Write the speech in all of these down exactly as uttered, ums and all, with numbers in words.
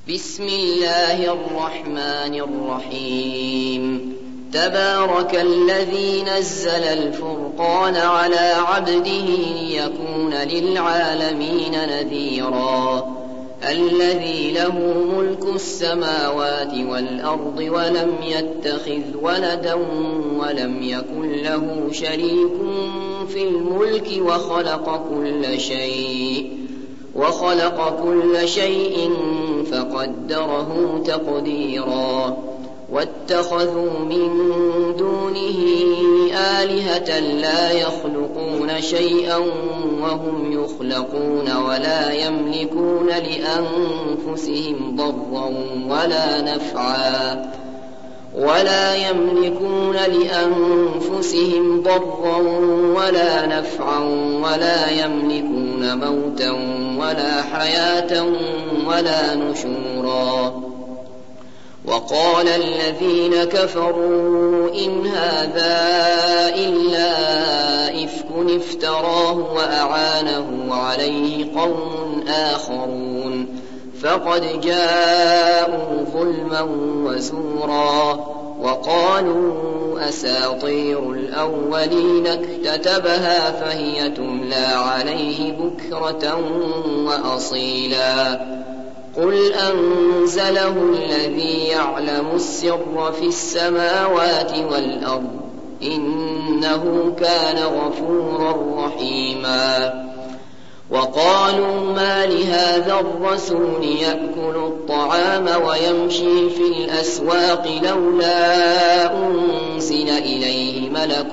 بسم الله الرحمن الرحيم تبارك الذي نزل الفرقان على عبده ليكون للعالمين نذيرا الذي له ملك السماوات والأرض ولم يتخذ ولدا ولم يكن له شريك في الملك وخلق كل شيء وخلق كل شيء فقدره تقديرا واتخذوا من دونه آلهة لا يخلقون شيئا وهم يخلقون ولا يملكون لأنفسهم ضرا ولا نفعا ولا يملكون لأنفسهم ضرا ولا نفعا ولا يملكون موتا ولا حياة ولا نشورا وقال الذين كفروا إن هذا إلا إفك افتراه وأعانه عليه قوم آخرون فقد جاءوا ظلما وزورا وقالوا أساطير الأولين اكتتبها فهي تملى عليه بكرة وأصيلا قل أنزله الذي يعلم السر في السماوات والأرض إنه كان غفورا رحيما وقالوا ما لهذا الرسول يأكل الطعام ويمشي في الأسواق لولا أنزل إليه ملك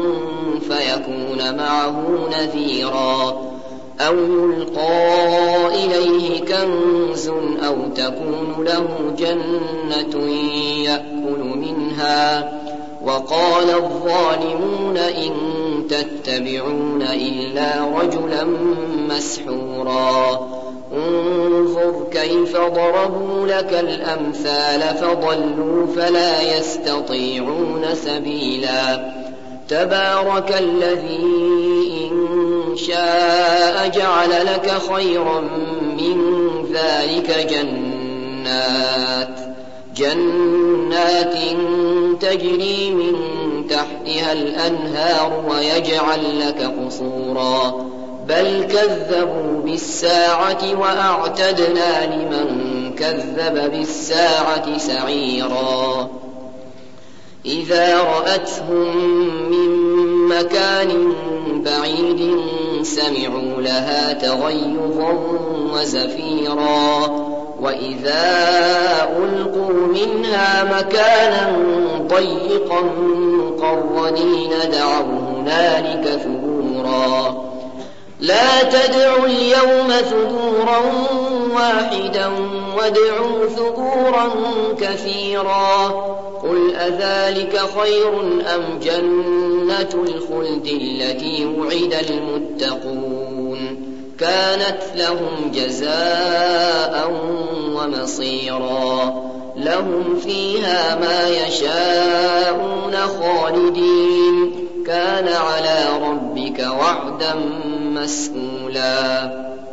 فيكون معه نذيرا أو يلقى إليه كنز أو تكون له جنة يأكل منها وقال الظالمون إن تتبعون إلا رجلا مسحورا انظر كيف ضربوا لك الأمثال فضلوا فلا يستطيعون سبيلا تبارك الذي إن شاء جعل لك خيرا من ذلك جنات جنات تجري من تحتها الأنهار ويجعل لك قصورا بل كذبوا بالساعة وأعتدنا لمن كذب بالساعة سعيرا إذا رأتهم من مكان بعيد سمعوا لها تغيظا وزفيرا وإذا ألقوا منها مكانا ضيقا مقرنين دعوا هنالك ثبورا لا تدعوا اليوم ثبورا واحدا وادعوا ثبورا كثيرا قل أذلك خير أم جنة الخلد التي وعد المتقون كانت لهم جزاء ومصيرا لهم فيها ما يشاءون خالدين كان على ربك وعدا مسئولا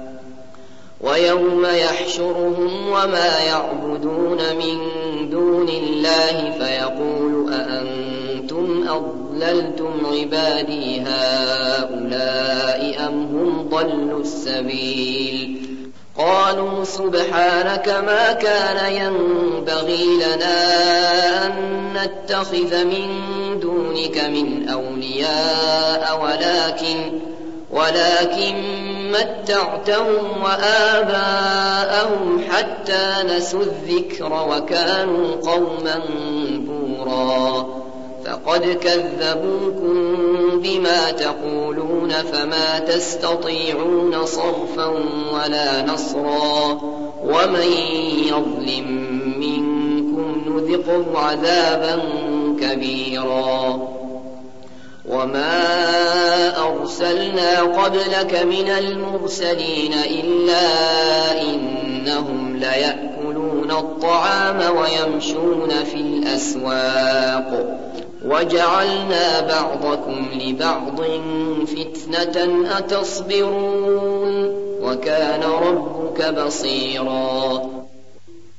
ويوم يحشرهم وما يعبدون من دون الله فيقول أأنتم أضللتم عبادي هؤلاء أم هم ضلوا السبيل قالوا سبحانك ما كان ينبغي لنا أن نتخذ من دونك من أولياء ولكن ولكن متعتهم وآباءهم حتى نسوا الذكر وكانوا قوما بورا فقد كذبوكم بما تقولون فما تستطيعون صرفا ولا نصرا ومن يظلم منكم نذقه عذابا كبيرا وما أرسلنا قبلك من المرسلين إلا إنهم ليأكلون الطعام ويمشون في الأسواق وجعلنا بعضكم لبعض فتنة أتصبرون وكان ربك بصيرا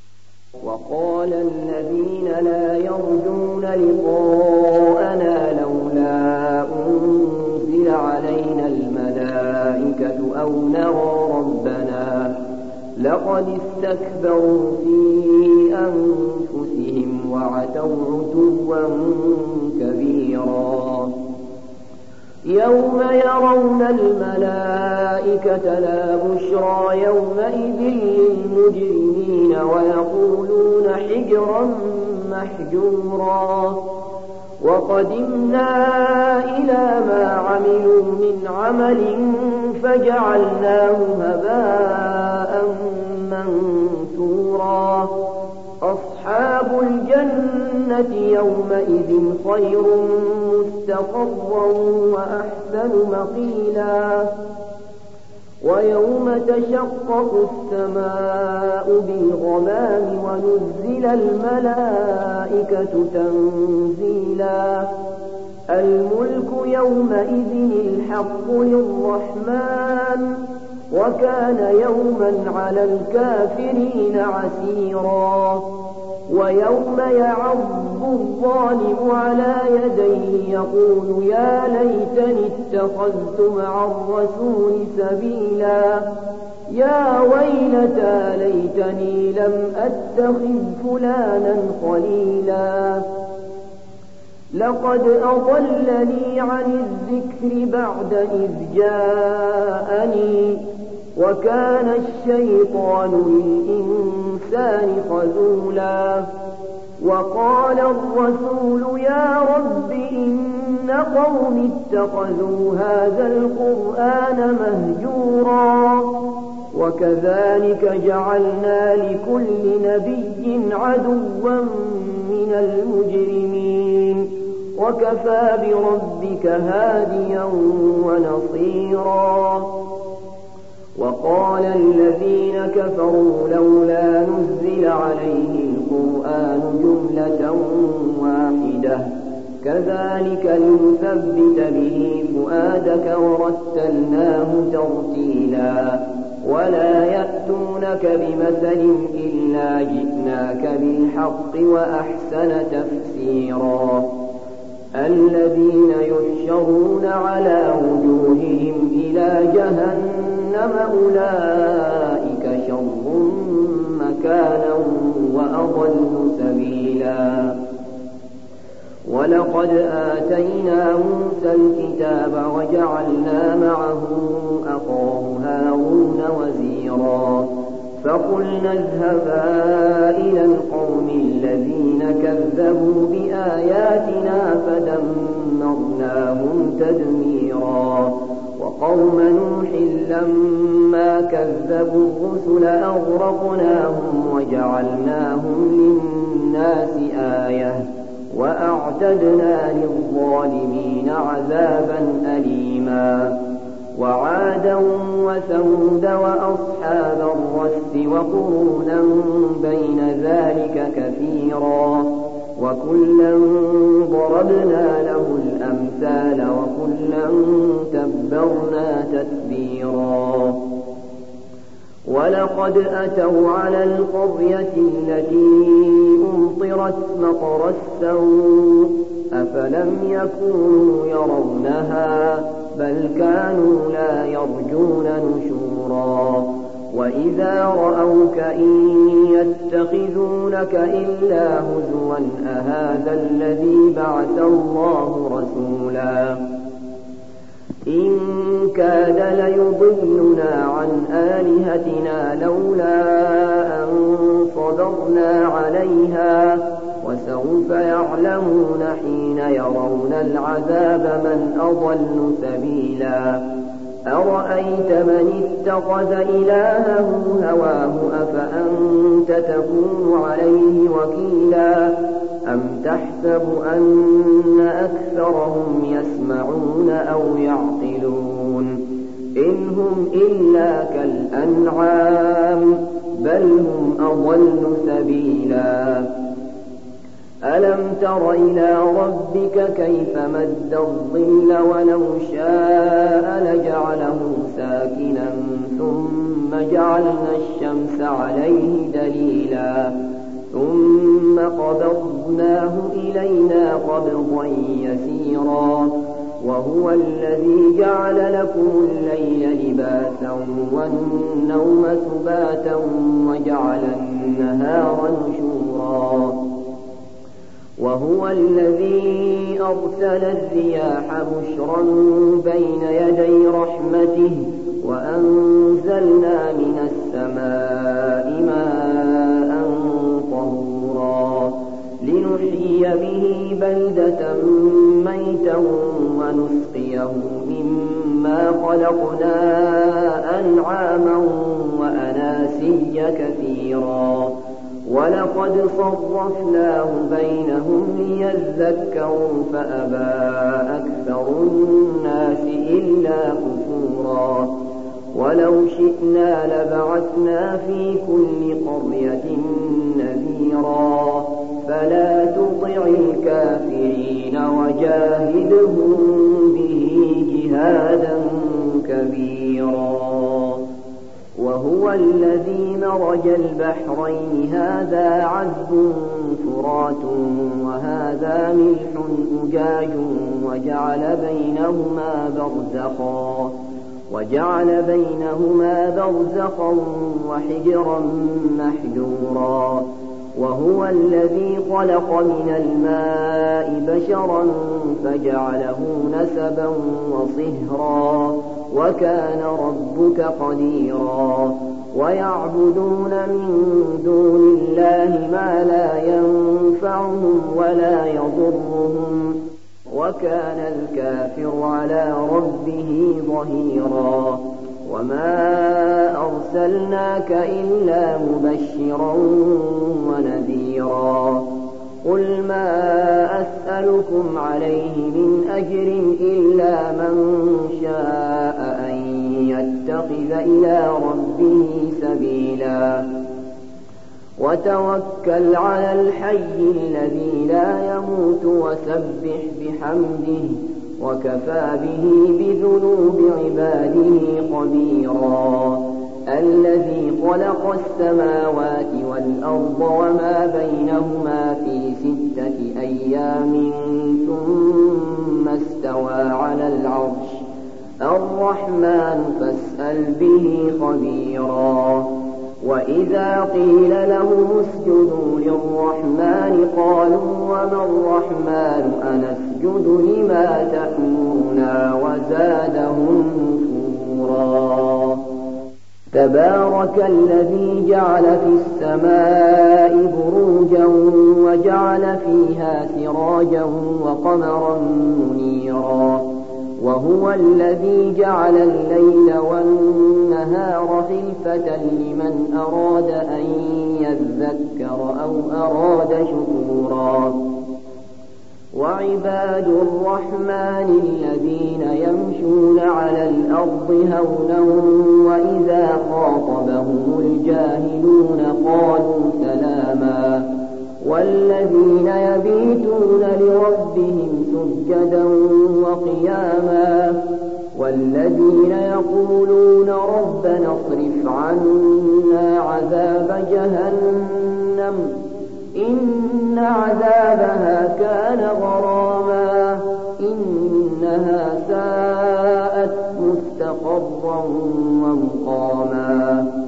استكبروا في أنفسهم وعتوا عتوا كبيرا يوم يرون الملائكة لا بشرى يومئذ للمجرمين ويقولون حجرا محجورا وقدمنا إلى ما عملوا من عمل فجعلناه هباء منثورا أصحاب الجنة يومئذ خير مستقرا وأحسن مقيلا ويوم تشقق السماء بالغمام ونزل الملائكة تنزيلا الملك يومئذ الحق للرحمن وكان يوما على الكافرين عسيرا ويوم يعض الظالم على يديه يقول يا ليتني اتخذت مع الرسول سبيلا يا ويلتى ليتني لم أتخذ فلانا خليلا لقد أضلني عن الذكر بعد إذ جاءني وكان الشيطان للإنسان خذولا وقال الرسول يا رب إن قوم اتخذوا هذا القرآن مهجورا وكذلك جعلنا لكل نبي عدوا من المجرمين وكفى بربك هاديا ونصيرا وقال الذين كفروا لولا نزل عليه القرآن جملة واحدة كذلك لنثبت به فؤادك ورتلناه ترتيلا ولا يأتونك بمثل إلا جئناك بالحق وأحسن تفسيرا الذين يحشرون على وجوههم إلى جهنم أولئك شر مكانا وأضل سبيلا ولقد آتينا موسى الكتاب وجعلنا معه أخاه هارون وزيرا فقلنا اذهبا إلى القوم الذين كذبوا بآياتنا فدمرناهم تدميرا وقوم نوح لما كذبوا الرسل أغرقناهم وجعلناهم للناس آية وأعتدنا للظالمين عذابا أليما وعادا وثمود وأصحاب الرس وقرونا بين ذلك كثيرا وكلا ضربنا له الأمثال وكلا تبرنا تتبيرا ولقد أتوا على القرية التي أمطرت مطر السوء أفلم يكونوا يرونها بل كانوا لا يرجون نشورا وإذا رأوك إن يتخذونك إلا هزوا أهذا الذي بعث الله رسولا إن كاد ليضلنا عن آلهتنا لولا أن صبرنا عليها وسوف يعلمون حين يرون العذاب من أضل سبيلا أرأيت من اتخذ إلهه هواه أفأنت تكون عليه وكيلا أم تحسب أن أكثرهم يسمعون أو يعقلون إن هم إلا كالأنعام بل هم أضل سبيلا ألم تر إلى ربك كيف مد الظل ولو شاء لجعله ساكنا ثم جعلنا الشمس عليه دليلا ثم قبضناه إلينا قبضا يسيرا وهو الذي جعل لكم الليل لباسا والنوم سباتا وجعل النهار نشورا وهو الذي أرسل الرياح بشرا بين يدي رحمته وأنزلنا من السماء ماء طهورا لنحيي به بلدة ميتا ونسقيه مما خلقنا أنعاما وأناسيا كثيرا ولقد صرفناه بينهم ليذكروا فأبى أكثر الناس إلا كفورا ولو شئنا لبعثنا في كل قرية نذيرا فلا تطع الكافرين وجاهدهم به جهادا كبيرا وهو الذي مرج البحرين هذا عذب فرات وهذا ملح أجاج وجعل بينهما برزخا وجعل بينهما برزخا وحجرا محجورا وهو الذي خلق من الماء بشرا فجعله نسبا وصهرا وكان ربك قديرا ويعبدون من دون الله ما لا ينفعهم ولا يضرهم وكان الكافر على ربه ظهيرا وما أرسلناك إلا مبشرا ونذيرا قل ما أسألكم عليه من أجر إلا من شاء أن يتخذ إلى ربه سبيلا وتوكل على الحي الذي لا يموت وسبح بحمده وكفى به بذنوب عباده خبيرا الذي خلق السماوات والأرض وما بينهما في ستة أيام ثم استوى على العرش الرحمن فاسأل به خبيرا وإذا قيل لهم اسجدوا للرحمن قالوا وما الرحمن أنسجد لما تأمرنا وزادهم نفورا تبارك الذي جعل في السماء بروجا وجعل فيها سراجا وقمرا منيرا وهو الذي جعل الليل والنهار خلفة لمن أراد أن يذكر أو أراد شكورا وعباد الرحمن الذين يمشون على الأرض هونا وإذا خاطبهم الجاهلون قالوا سلاما والذين يبيتون لربهم سجدا وقياما والذين يقولون ربنا اصرف عنا عذاب جهنم إن عذابها كان غراما إنها ساءت مستقرا ومقاما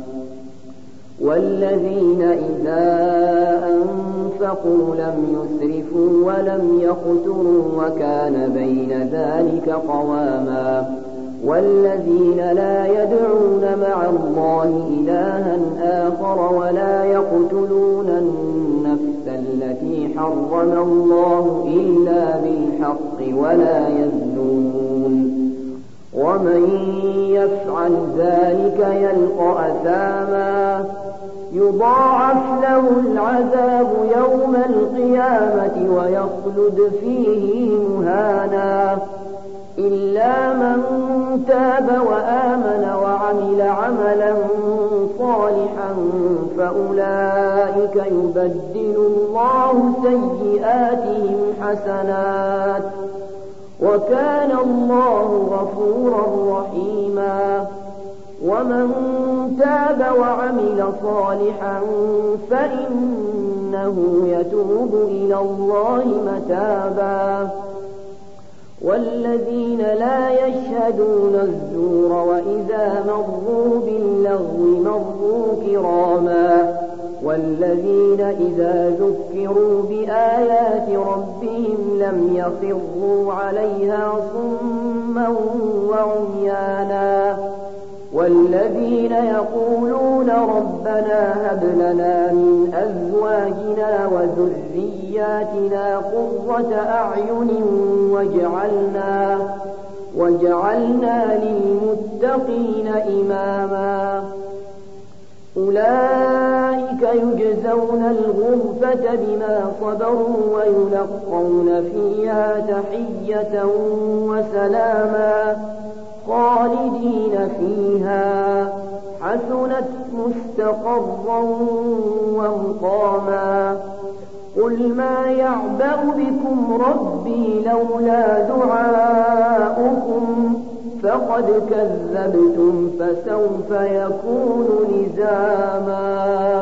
والذين إذا أنفقوا لم يسرفوا ولم يقتروا وكان بين ذلك قواما والذين لا يدعون مع الله إلها آخر ولا يقتلون النفس التي حرم الله إلا بالحق ولا يزنون ومن يفعل ذلك يلقى أثاما يضاعف له العذاب يوم القيامة ويخلد فيه مهانا إلا من تاب وآمن وعمل عملا صالحا فأولئك يبدل الله سيئاتهم حسنات وكان الله غفورا رحيما ومن تاب وعمل صالحا فإنه يتوب إلى الله متابا والذين لا يشهدون الزور وإذا مروا باللغو مروا كراما والذين إذا ذكروا بآيات ربهم لم يخروا عليها صما وعميانا والذين يقولون ربنا هب لنا من أزواجنا وذرياتنا قرة أعين وجعلنا, وجعلنا للمتقين إماما أولئك يجزون الغرفة بما صبروا ويلقون فيها تحية وسلاما خالدين فيها حسنت مستقرا ومقاما قل ما يعبأ بكم ربي لولا دعاؤكم فقد كذبتم فسوف يكون لزاما